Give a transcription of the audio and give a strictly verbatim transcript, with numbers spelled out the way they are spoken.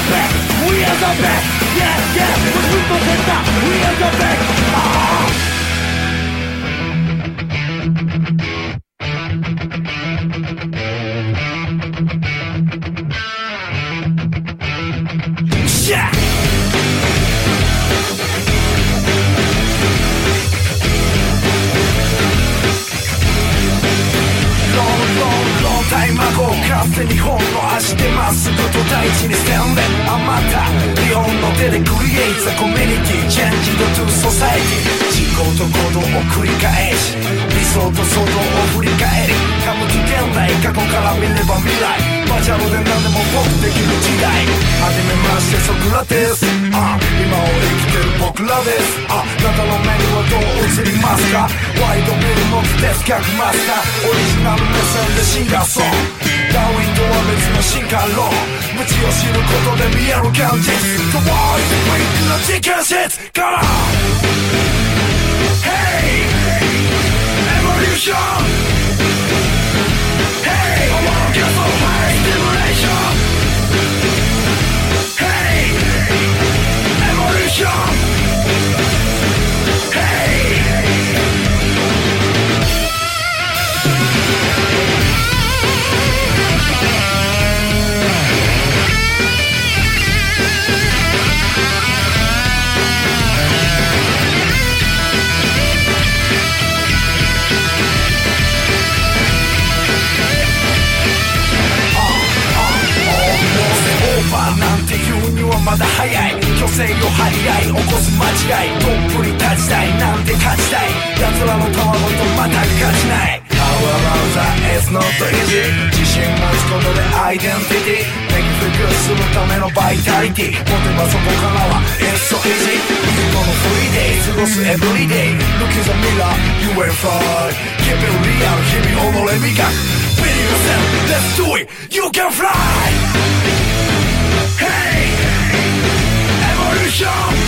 best, we are the best. Yeah, yeah, we're super center, we are the best. Ah. Yeah.大魔王かつて日本の足でまっすぐと大地にステンレあまた日本の手でクリエイトザコミュニティチェンジドトゥソサイティ信仰と行動を繰り返し理想と想像を振り返りかむと現代過去から見れば未来バジャロで何でも僕できる時代はじめましてソクラテスあ今を生きてる僕らですあなたの目にはどう映りますかワイドビルの哲学マスターオリジナル目線でシンガーソンダーウィンとは別の進化論無知を知ることで見える現実 The world is weak な事件質から Hey Evolution Hey I wanna get so high stimulation Hey Evolution Heyなんて言うにはまだ早い虚勢を張り合い起こす間違いどっぷり立ちたいなんて勝ちたい奴らの卵とまた勝ちない How about that it's not easy 自信持つことでアイデンティティネギフィクするためのバイタリティ持てばそこからは It's so easy 自己のフリーデイ過ごす everyday Look in the mirror you will fly Keep it real 日々己磨く Be yourself let's do it you can fly Hey, evolution.